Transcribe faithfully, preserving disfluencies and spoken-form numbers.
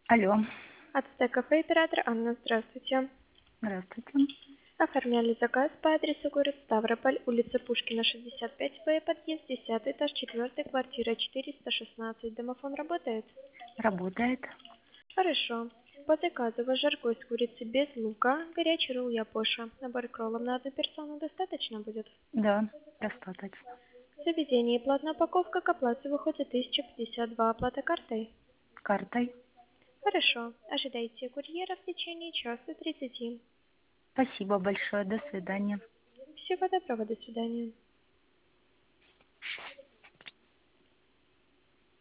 Алло, Ацтек-кафе, оператор Анна, здравствуйте. здравствуйте. Оформляли заказ по адресу город Ставрополь, улица Пушкина, шестьдесят пять Б, подъезд десятый этаж, четвёртая квартира, четыреста шестнадцать. Домофон работает? Работает. Хорошо. По заказу ваш жаркой с курицей без лука, горячий ролл Япоша. Набор кроллов на одну персону достаточно будет? Да, достаточно. Заведение и платная упаковка к оплате выходит тысяча пятьдесят два. Оплата картой? Картой. Хорошо. Ожидайте курьера в течение часа тридцати. Спасибо большое. До свидания. Всего доброго, до свидания.